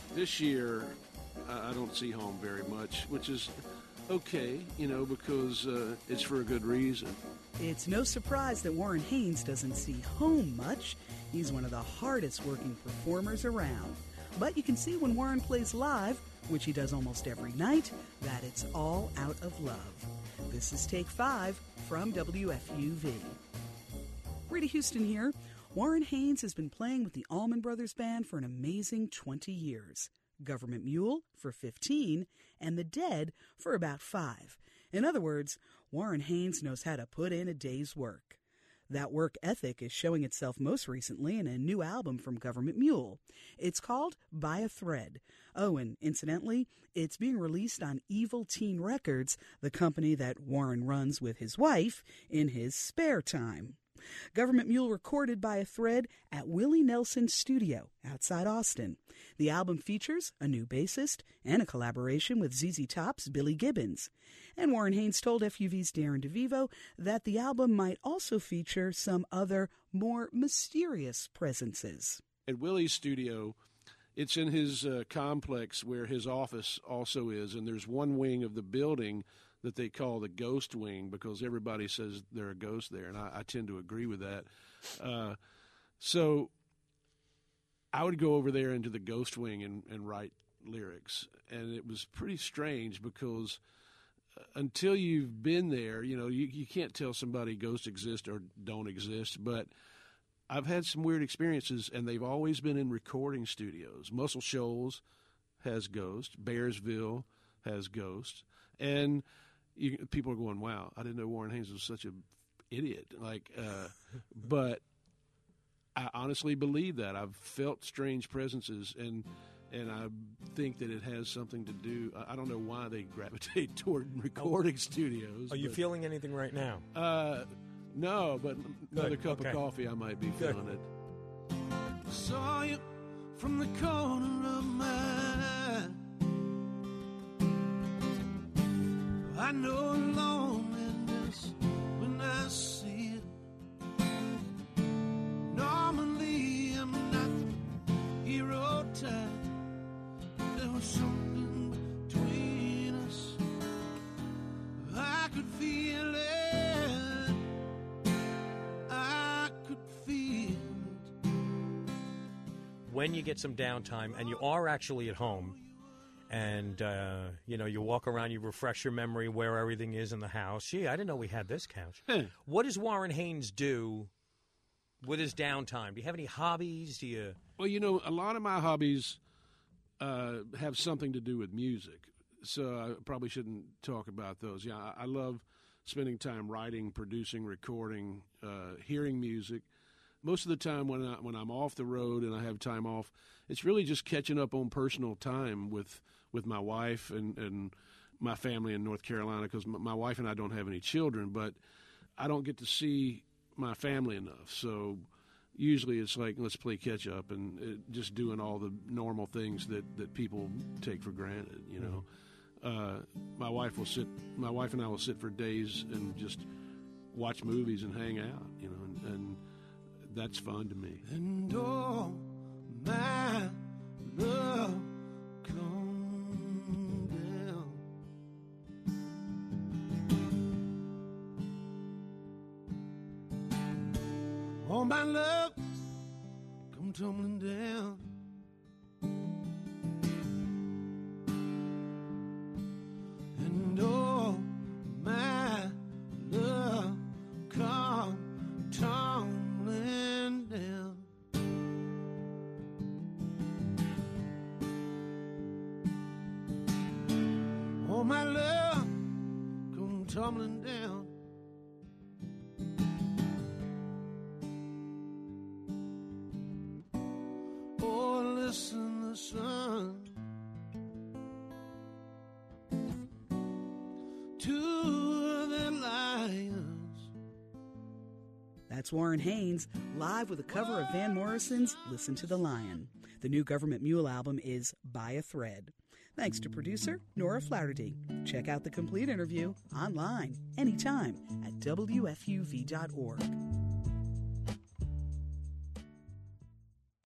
This year, I don't see home very much, which is okay, because it's for a good reason. It's no surprise that Warren Haynes doesn't see home much. He's one of the hardest working performers around. But you can see when Warren plays live, which he does almost every night, that it's all out of love. This is Take 5 from WFUV. Rita Houston here. Warren Haynes has been playing with the Allman Brothers Band for an amazing 20 years. Government Mule for 15, and The Dead for about 5. In other words, Warren Haynes knows how to put in a day's work. That work ethic is showing itself most recently in a new album from Government Mule. It's called By a Thread. Oh, and incidentally, it's being released on Evil Teen Records, the company that Warren runs with his wife in his spare time. Government Mule recorded By a Thread at Willie Nelson's studio outside Austin. The album features a new bassist and a collaboration with ZZ Top's Billy Gibbons. And Warren Haynes told FUV's Darren DeVivo that the album might also feature some other, more mysterious presences. At Willie's studio, it's in his complex where his office also is, and there's one wing of the building that they call the ghost wing because everybody says there are ghosts there, and I tend to agree with that. So I would go over there into the ghost wing and write lyrics, and it was pretty strange because until you've been there, you can't tell somebody ghosts exist or don't exist, but I've had some weird experiences, and they've always been in recording studios. Muscle Shoals has ghosts. Bearsville has ghosts. And people are going, wow, I didn't know Warren Haynes was such an idiot. But I honestly believe that. I've felt strange presences, and I think that it has something to do. I don't know why they gravitate toward recording studios. Are you feeling anything right now? No, but another cup of coffee, I might be feeling it. Saw you from the corner of my eye. I know loneliness when I see it. Normally I'm not hero type. There was something between us. I could feel it. When you get some downtime and you are actually at home and, you walk around, you refresh your memory where everything is in the house. Gee, I didn't know we had this couch. What does Warren Haynes do with his downtime? Do you have any hobbies? Well, a lot of my hobbies have something to do with music, so I probably shouldn't talk about those. Yeah, I love spending time writing, producing, recording, hearing music. Most of the time when I'm off the road and I have time off, it's really just catching up on personal time with my wife and my family in North Carolina, because my wife and I don't have any children, but I don't get to see my family enough. So usually it's like, let's play catch up and just doing all the normal things that people take for granted, My wife and I will sit for days and just watch movies and hang out, and that's fun to me. And oh, my love, come down. Oh, my love, come tumbling down. And oh, my love, come tumbling down. Oh, my love, come tumbling down. Oh, listen, the sun to the lions. That's Warren Haynes, live with a cover of Van Morrison's Listen to the Lion. The new Government Mule album is By a Thread. Thanks to producer Nora Flaherty. Check out the complete interview online anytime at WFUV.org.